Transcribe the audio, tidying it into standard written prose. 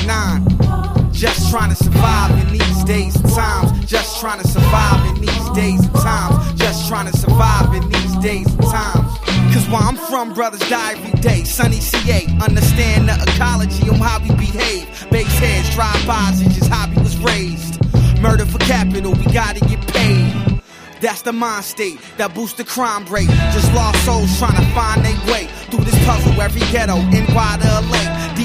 9. Just trying to survive in these days and times. Just trying to survive in these days and times. Just trying to survive in these days and times. Cause where I'm from, brothers die every day. Sunny CA, understand the ecology on how we behave. Base heads, drive-bys, it's just how we was raised. Murder for capital, we gotta get paid. That's the mind state that boosts the crime rate. Just lost souls trying to find their way through this puzzle, every ghetto, NY to LA.